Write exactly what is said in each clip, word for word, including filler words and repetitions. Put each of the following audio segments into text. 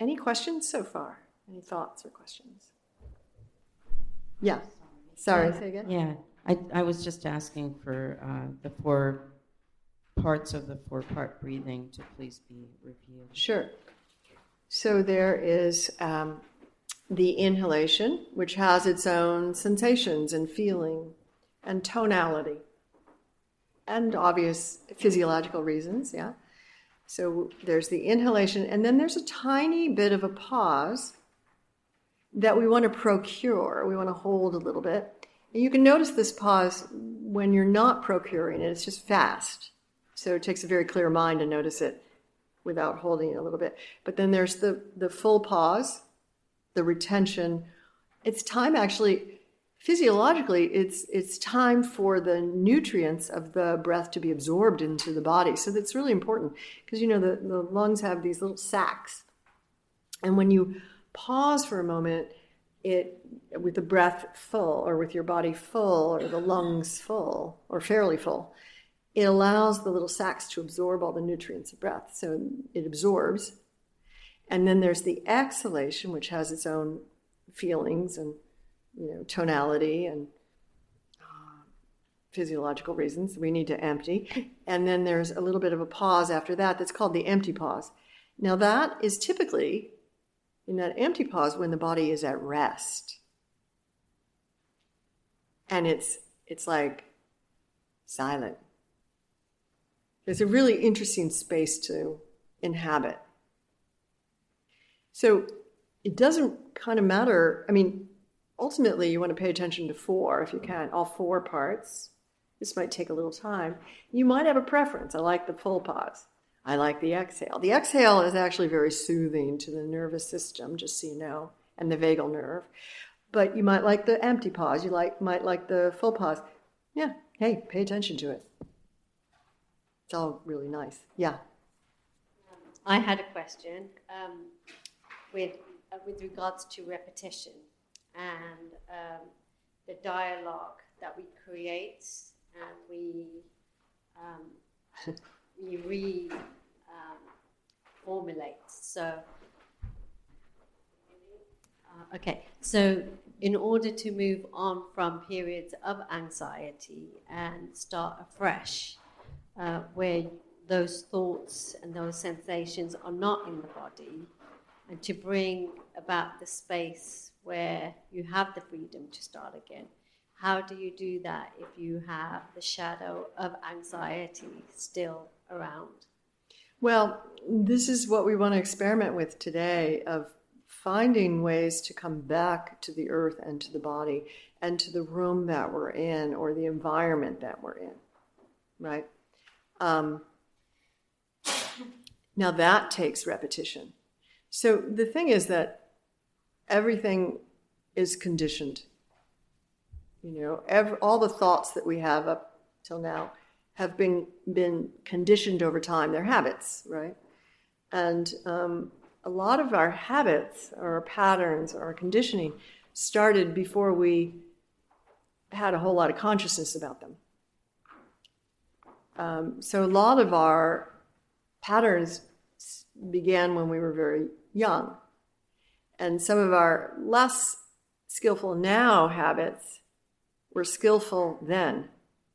Any questions so far? Any thoughts or questions? Yeah. Sorry, say again? Yeah, I, I was just asking for uh, the four parts of the four-part breathing to please be reviewed. Sure. So there is um, the inhalation, which has its own sensations and feeling and tonality and obvious physiological reasons, yeah. So there's the inhalation, and then there's a tiny bit of a pause that we want to procure. We want to hold a little bit. And you can notice this pause when you're not procuring it. It's just fast. So it takes a very clear mind to notice it without holding it a little bit. But then there's the, the full pause, the retention. It's time actually, physiologically, it's it's time for the nutrients of the breath to be absorbed into the body. So that's really important because, you know, the, the lungs have these little sacs. And when you pause for a moment, it with the breath full or with your body full or the lungs full or fairly full, it allows the little sacs to absorb all the nutrients of breath. So it absorbs. And then there's the exhalation, which has its own feelings and, you know, tonality and uh, physiological reasons. We need to empty. And then there's a little bit of a pause after that that's called the empty pause. Now that is typically in that empty pause when the body is at rest. And it's it's like silent. It's a really interesting space to inhabit. So it doesn't kind of matter. I mean, ultimately you want to pay attention to four if you can, all four parts. This might take a little time. You might have a preference. I like the full pause. I like the exhale. The exhale is actually very soothing to the nervous system, just so you know, and the vagal nerve. But you might like the empty pause. You like might like the full pause. Yeah, hey, pay attention to it. It's all really nice. Yeah. I had a question um, with uh, with regards to repetition and um, the dialogue that we create and we um, we re um, formulate. So, uh, okay. So, in order to move on from periods of anxiety and start afresh, uh, where those thoughts and those sensations are not in the body, and to bring about the space where you have the freedom to start again. How do you do that if you have the shadow of anxiety still around? Well, this is what we want to experiment with today, of finding ways to come back to the earth and to the body and to the room that we're in or the environment that we're in, right? Um, now that takes repetition. So the thing is that everything is conditioned. You know, every, all the thoughts that we have up till now have been been conditioned over time. They're habits, right? And um, a lot of our habits, or our patterns, or our conditioning started before we had a whole lot of consciousness about them. Um, so a lot of our patterns began when we were very young. And some of our less skillful now habits were skillful then.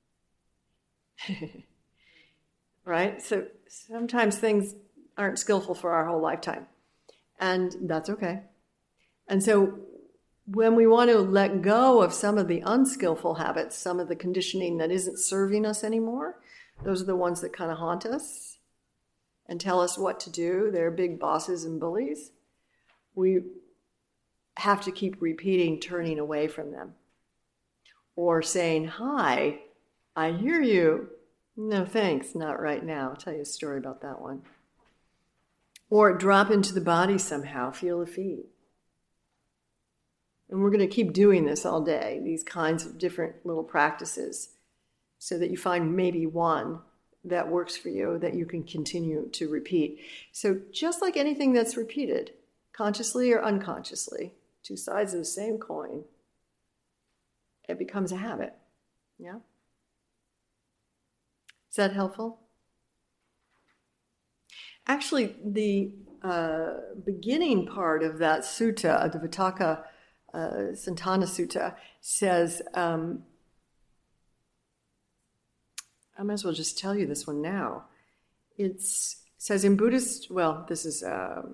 Right? So sometimes things aren't skillful for our whole lifetime. And that's okay. And so when we want to let go of some of the unskillful habits, some of the conditioning that isn't serving us anymore, those are the ones that kind of haunt us and tell us what to do. They're big bosses and bullies. We have to keep repeating, turning away from them. Or saying, hi, I hear you. No, thanks, not right now. I'll tell you a story about that one. Or drop into the body somehow, feel the feet. And we're going to keep doing this all day, these kinds of different little practices, so that you find maybe one that works for you that you can continue to repeat. So just like anything that's repeated, consciously or unconsciously, two sides of the same coin, it becomes a habit. Yeah? Is that helpful? Actually, the uh, beginning part of that sutta, the Vitakka uh, Santana Sutta, says, um, I might as well just tell you this one now. It says in Buddhist, well, this is uh,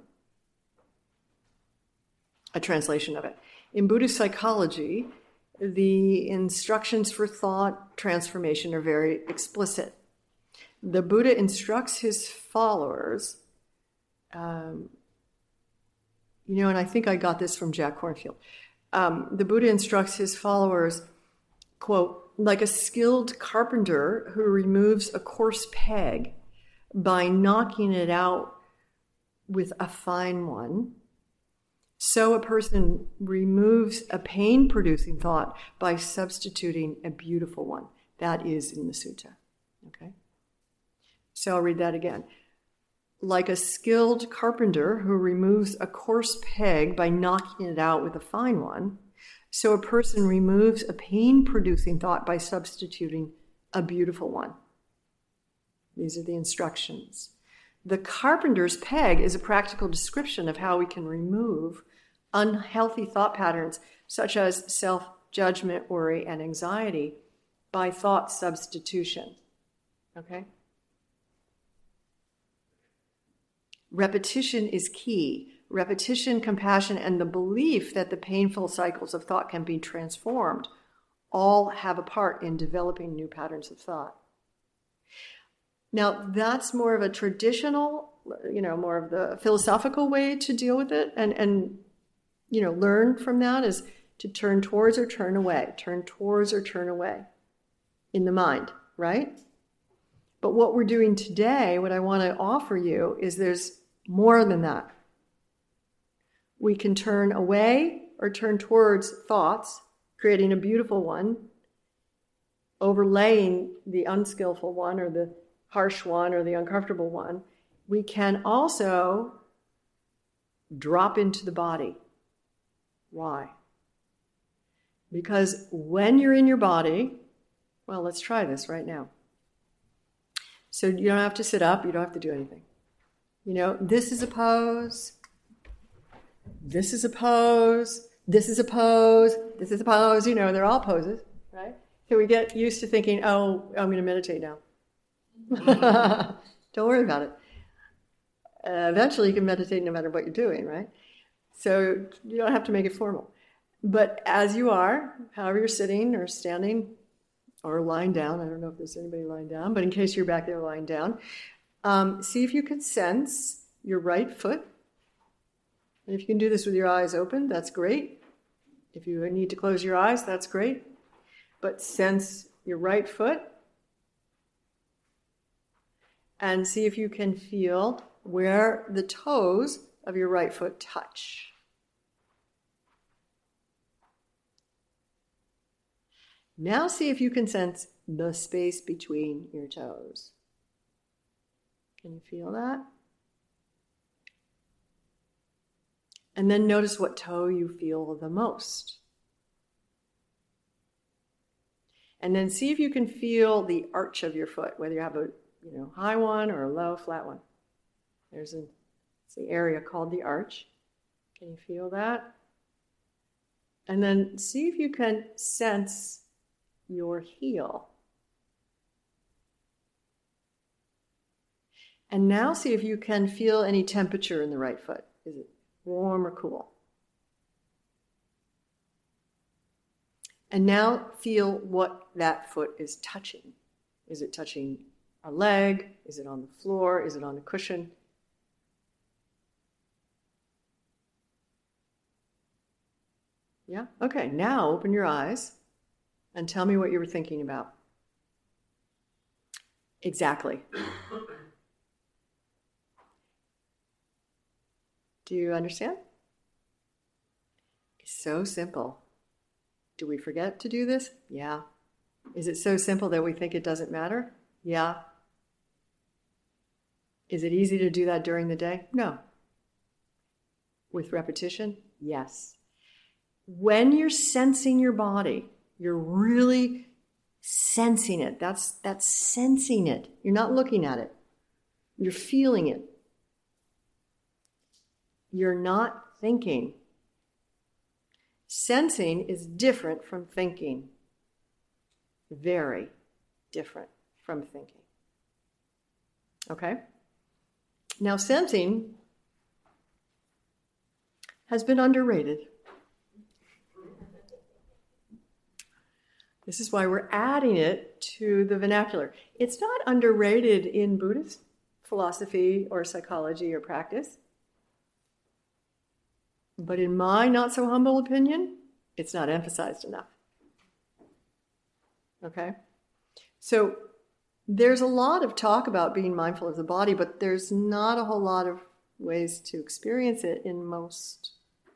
a translation of it. In Buddhist psychology, the instructions for thought transformation are very explicit. The Buddha instructs his followers, um, you know, and I think I got this from Jack Kornfield. Um, the Buddha instructs his followers, quote, like a skilled carpenter who removes a coarse peg by knocking it out with a fine one, so a person removes a pain-producing thought by substituting a beautiful one. That is in the sutta. Okay? So I'll read that again. Like a skilled carpenter who removes a coarse peg by knocking it out with a fine one, so a person removes a pain-producing thought by substituting a beautiful one. These are the instructions. The carpenter's peg is a practical description of how we can remove unhealthy thought patterns such as self-judgment, worry, and anxiety by thought substitution. Okay? Repetition is key. Repetition, compassion, and the belief that the painful cycles of thought can be transformed all have a part in developing new patterns of thought. Now, that's more of a traditional, you know, more of the philosophical way to deal with it. And, and you know, learn from that is to turn towards or turn away, turn towards or turn away in the mind, right? But what we're doing today, what I want to offer you is there's more than that. We can turn away or turn towards thoughts, creating a beautiful one, overlaying the unskillful one or the harsh one or the uncomfortable one. We can also drop into the body. Why? Because when you're in your body, well, let's try this right now. So you don't have to sit up, you don't have to do anything. You know, this is a pose, this is a pose, this is a pose, this is a pose, you know, they're all poses, right? So we get used to thinking, oh, I'm going to meditate now. Don't worry about it. Uh, eventually you can meditate no matter what you're doing, right? So you don't have to make it formal. But as you are, however you're sitting or standing or lying down, I don't know if there's anybody lying down, but in case you're back there lying down, um, see if you can sense your right foot. And if you can do this with your eyes open, that's great. If you need to close your eyes, that's great. But sense your right foot and see if you can feel where the toes of your right foot touch. Now see if you can sense the space between your toes. Can you feel that? And then notice what toe you feel the most. And then see if you can feel the arch of your foot, whether you have a you know high one or a low, flat one. There's a, it's the area called the arch. Can you feel that? And then see if you can sense your heel. And now see if you can feel any temperature in the right foot. Is it warm or cool? And now feel what that foot is touching. Is it touching a leg? Is it on the floor? Is it on a cushion? Yeah? Okay, now open your eyes and tell me what you were thinking about. Exactly. Do you understand? It's so simple. Do we forget to do this? Yeah. Is it so simple that we think it doesn't matter? Yeah. Is it easy to do that during the day? No. With repetition? Yes. When you're sensing your body, you're really sensing it. That's, that's sensing it. You're not looking at it. You're feeling it. You're not thinking. Sensing is different from thinking. Very different from thinking. Okay? Now, sensing has been underrated. This is why we're adding it to the vernacular. It's not underrated in Buddhist philosophy or psychology or practice. But in my not so humble opinion, it's not emphasized enough. Okay? So there's a lot of talk about being mindful of the body, but there's not a whole lot of ways to experience it in most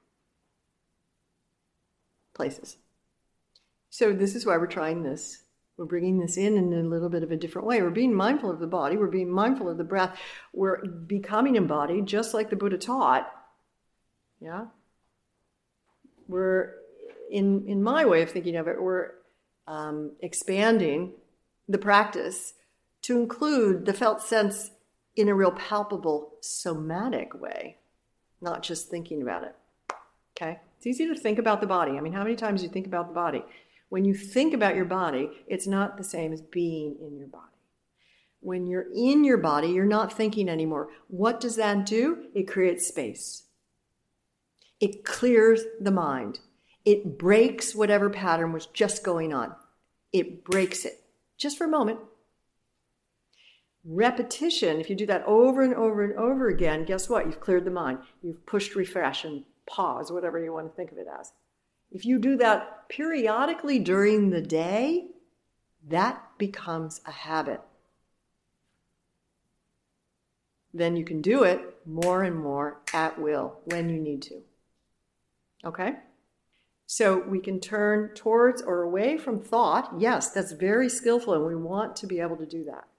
places. So this is why we're trying this. We're bringing this in in a little bit of a different way. We're being mindful of the body. We're being mindful of the breath. We're becoming embodied, just like the Buddha taught. Yeah? We're, in, in my way of thinking of it, we're um, expanding the practice to include the felt sense in a real palpable somatic way, not just thinking about it. Okay? It's easy to think about the body. I mean, how many times do you think about the body? When you think about your body, it's not the same as being in your body. When you're in your body, you're not thinking anymore. What does that do? It creates space. It clears the mind. It breaks whatever pattern was just going on. It breaks it, just for a moment. Repetition, if you do that over and over and over again, guess what? You've cleared the mind. You've pushed refresh and pause, whatever you want to think of it as. If you do that periodically during the day, that becomes a habit. Then you can do it more and more at will when you need to. Okay? So we can turn towards or away from thought. Yes, that's very skillful, and we want to be able to do that.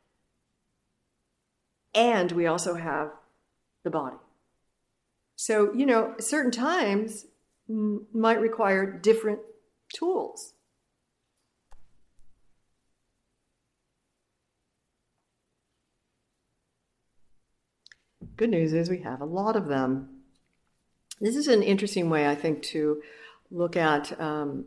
And we also have the body. So, you know, certain times m- might require different tools. Good news is we have a lot of them. This is an interesting way, I think, to look at um,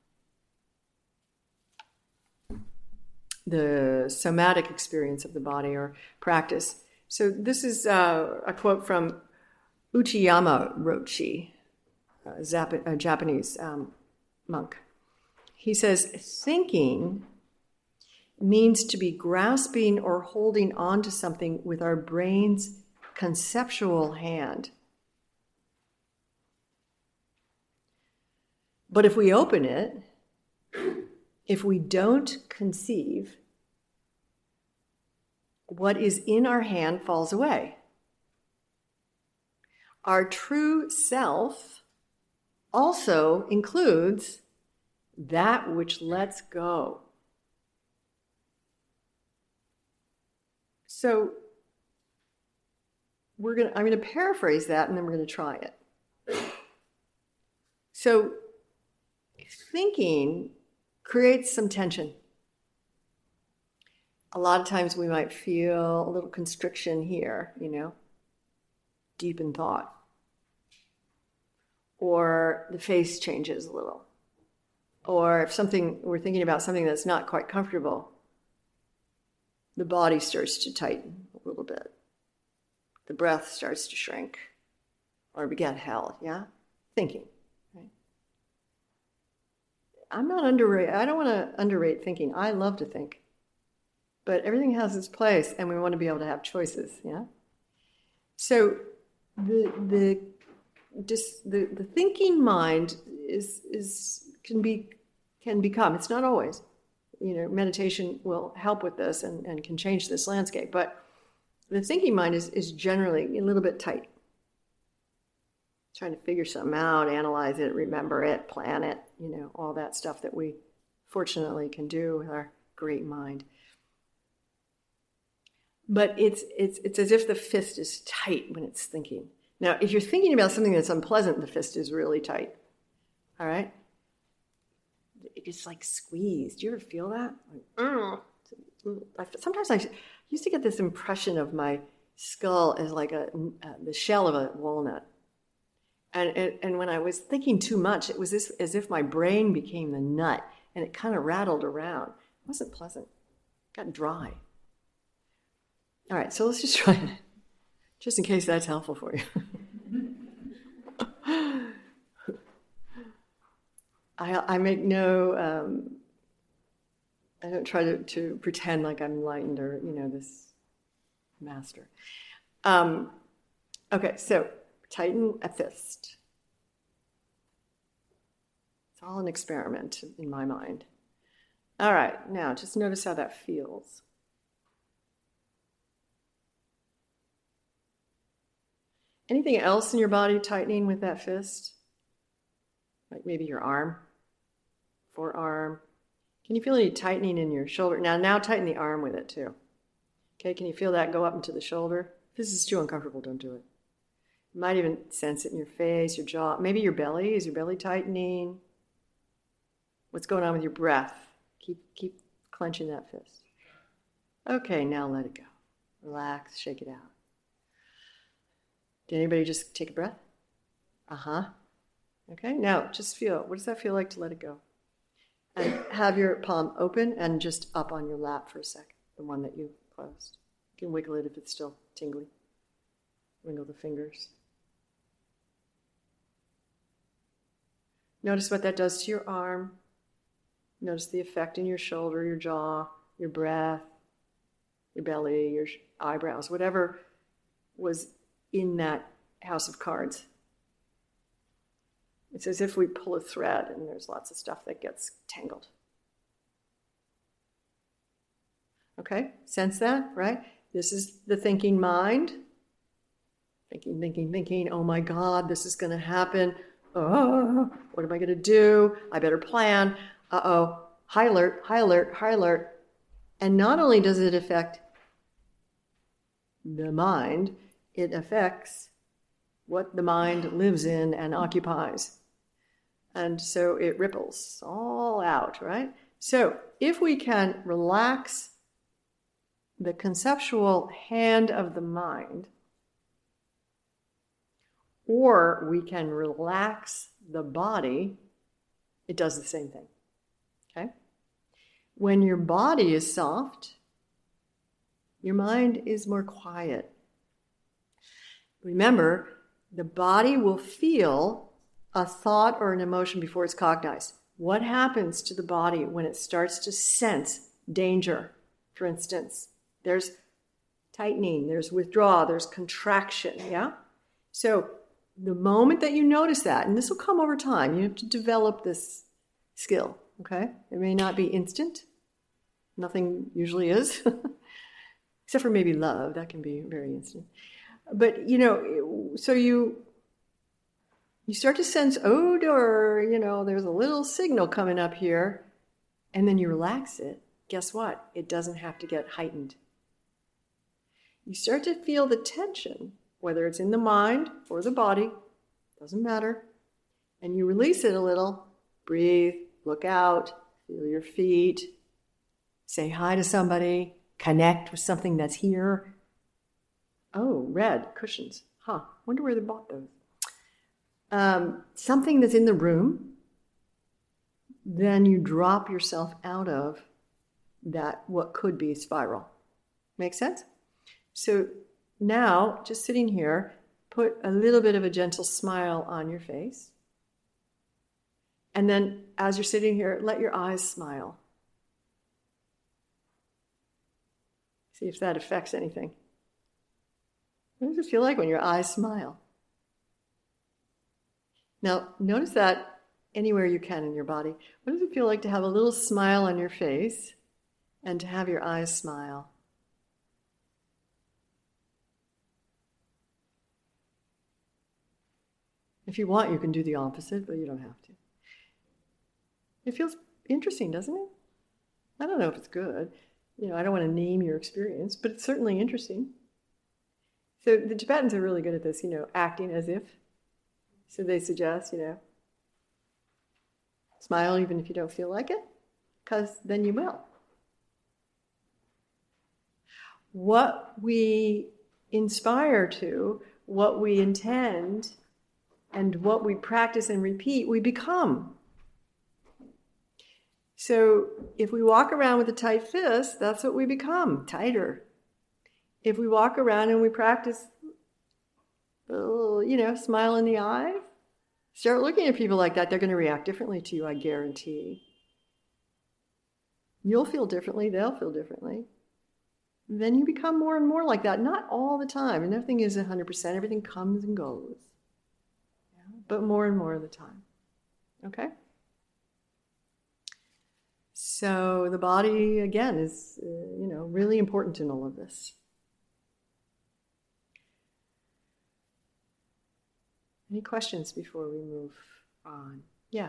the somatic experience of the body or practice. So this is uh, a quote from Uchiyama Roshi, a, Zap- a Japanese um, monk. He says, thinking means to be grasping or holding on to something with our brain's conceptual hand. But if we open it, if we don't conceive, what is in our hand falls away. Our true self also includes that which lets go. So we're going I'm going to paraphrase that, and then we're going to try it. So thinking creates some tension. A lot of times we might feel a little constriction here, you know, deep in thought. Or the face changes a little. Or if something we're thinking about something that's not quite comfortable, the body starts to tighten a little bit. The breath starts to shrink or get held, yeah? Thinking, right? I'm not underrate, I don't want to underrate thinking. I love to think. But everything has its place, and we want to be able to have choices, yeah? So the the just the, the thinking mind is is can be can become, it's not always, you know, meditation will help with this and, and can change this landscape, but the thinking mind is, is generally a little bit tight. Trying to figure something out, analyze it, remember it, plan it, you know, all that stuff that we fortunately can do with our great mind. But it's it's it's as if the fist is tight when it's thinking. Now, if you're thinking about something that's unpleasant, the fist is really tight. All right? It's like squeezed. Do you ever feel that? Like, sometimes I used to get this impression of my skull as like a uh, the shell of a walnut. And, and, and when I was thinking too much, it was this, as if my brain became the nut, and it kind of rattled around. It wasn't pleasant. It got dry. All right, so let's just try it, just in case that's helpful for you. I, I make no, um, I don't try to, to pretend like I'm enlightened or, you know, this master. Um, okay, so tighten a fist. It's all an experiment in my mind. All right, now just notice how that feels. Anything else in your body tightening with that fist? Like maybe your arm, forearm. Can you feel any tightening in your shoulder? Now, now tighten the arm with it too. Okay, can you feel that go up into the shoulder? If this is too uncomfortable, don't do it. You might even sense it in your face, your jaw, maybe your belly. Is your belly tightening? What's going on with your breath? Keep, keep clenching that fist. Okay, now let it go. Relax, shake it out. Did anybody just take a breath? Uh-huh. Okay, now just feel, what does that feel like to let it go? And have your palm open and just up on your lap for a second, the one that you closed. You can wiggle it if it's still tingly. Wiggle the fingers. Notice what that does to your arm. Notice the effect in your shoulder, your jaw, your breath, your belly, your eyebrows, whatever was in that house of cards. It's as if we pull a thread and there's lots of stuff that gets tangled. Okay, sense that, right? This is the thinking mind. Thinking, thinking, thinking, oh my God, this is going to happen. Oh, what am I going to do? I better plan. Uh-oh, high alert, high alert, high alert. And not only does it affect the mind, it affects what the mind lives in and occupies. And so it ripples all out, right? So if we can relax the conceptual hand of the mind, or we can relax the body, it does the same thing, okay? When your body is soft, your mind is more quiet. Remember, the body will feel a thought or an emotion before it's cognized. What happens to the body when it starts to sense danger, for instance? There's tightening, there's withdrawal, there's contraction, yeah? So the moment that you notice that, and this will come over time, you have to develop this skill, okay? It may not be instant. Nothing usually is, except for maybe love. That can be very instant. But, you know, so you you start to sense odor, you know, there's a little signal coming up here, and then you relax it. Guess what? It doesn't have to get heightened. You start to feel the tension, whether it's in the mind or the body, doesn't matter, and you release it a little. Breathe, look out, feel your feet, say hi to somebody, connect with something that's here. Oh, red cushions. Huh, wonder where they bought those. Um, something that's in the room, then you drop yourself out of that, what could be a spiral. Make sense? So now, just sitting here, put a little bit of a gentle smile on your face. And then as you're sitting here, let your eyes smile. See if that affects anything. What does it feel like when your eyes smile? Now, notice that anywhere you can in your body. What does it feel like to have a little smile on your face and to have your eyes smile? If you want, you can do the opposite, but you don't have to. It feels interesting, doesn't it? I don't know if it's good. You know, I don't want to name your experience, but it's certainly interesting. So the Tibetans are really good at this, you know, acting as if. So they suggest, you know, smile even if you don't feel like it, because then you will. What we inspire to, what we intend, And what we practice and repeat, we become. So if we walk around with a tight fist, that's what we become, tighter. If we walk around and we practice, oh, you know, smile in the eye, start looking at people like that, they're going to react differently to you, I guarantee. You'll feel differently, they'll feel differently. Then you become more and more like that, not all the time. And nothing is one hundred percent, everything comes and goes. Yeah, but more and more of the time. Okay? So the body, again, is, uh, you know, really important in all of this. Any questions before we move on? Yeah.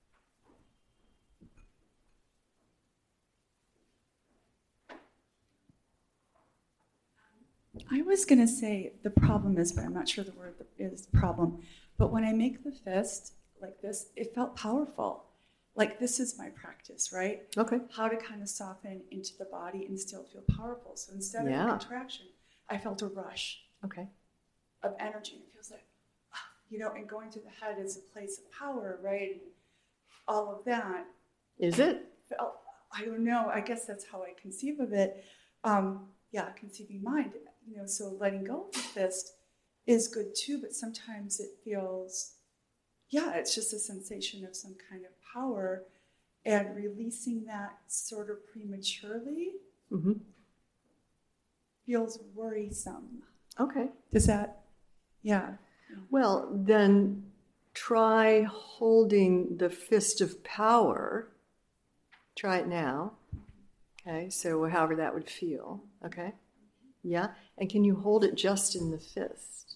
I was going to say the problem is, but I'm not sure the word is problem. But when I make the fist like this, it felt powerful. Like this is my practice, right? Okay. How to kind of soften into the body and still feel powerful. So instead Yeah. of a contraction, I felt a rush Okay. of energy. It feels like, you know, and going to the head is a place of power, right? And all of that. Is it? Felt, I don't know. I guess that's how I conceive of it. Um, yeah, conceiving mind. You know, so letting go of the fist is good too, but sometimes it feels, yeah, it's just a sensation of some kind of power, and releasing that sort of prematurely Mm-hmm. feels worrisome. Okay. Does that, yeah. Well, then try holding the fist of power. Try it now. Okay, so however that would feel. Okay? Yeah? And can you hold it just in the fist?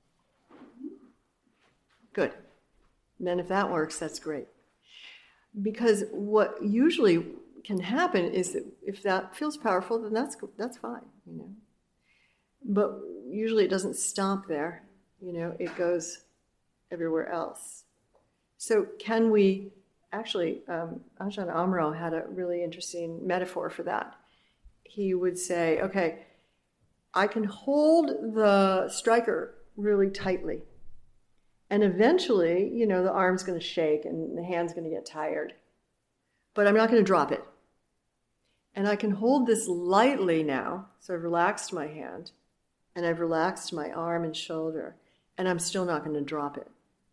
Good. Then if that works, that's great. Because what usually can happen is that if that feels powerful, then that's that's fine, you know. But usually it doesn't stop there, you know, it goes everywhere else. So can we, actually, um, Ajahn Amaro had a really interesting metaphor for that. He would say, okay, I can hold the striker really tightly. And eventually, you know, the arm's going to shake and the hand's going to get tired. But I'm not going to drop it. And I can hold this lightly now. So I've relaxed my hand. And I've relaxed my arm and shoulder. And I'm still not going to drop it.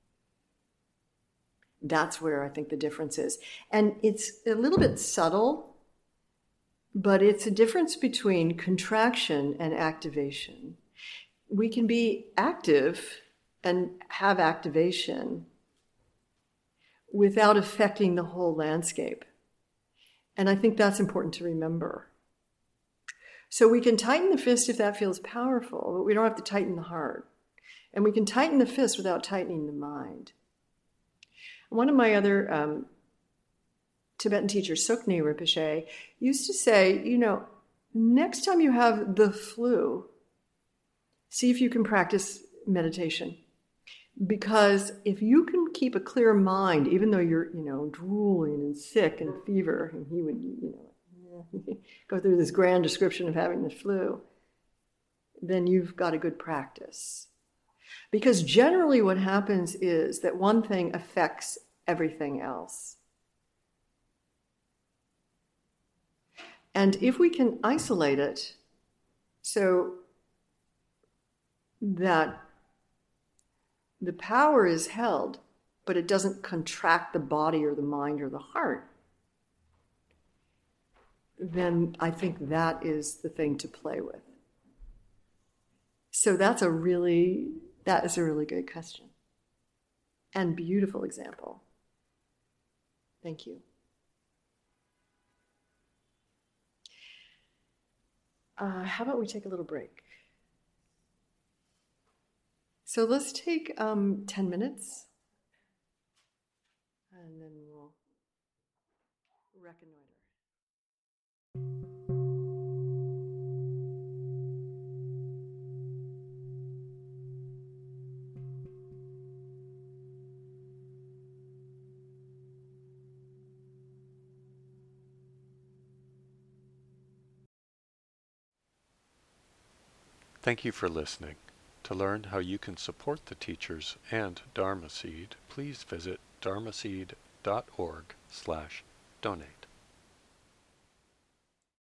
That's where I think the difference is. And it's a little bit subtle, but it's a difference between contraction and activation. We can be active and have activation without affecting the whole landscape. And I think that's important to remember. So we can tighten the fist if that feels powerful, but we don't have to tighten the heart. And we can tighten the fist without tightening the mind. One of my other um, Tibetan teachers, Sukni Rinpoche, used to say, you know, next time you have the flu, see if you can practice meditation. Because if you can keep a clear mind, even though you're, you know, drooling and sick and fever, and he would, you know, go through this grand description of having the flu, then you've got a good practice. Because generally what happens is that one thing affects everything else. And if we can isolate it so that the power is held, but it doesn't contract the body or the mind or the heart, then I think that is the thing to play with. So that's a really, that is a really good question. And beautiful example. Thank you. Uh, how about we take a little break? So let's take um, ten minutes, and then we'll reconnoiter. Thank you for listening. To learn how you can support the teachers and Dharma Seed, please visit dharmaseed dot org slash donate.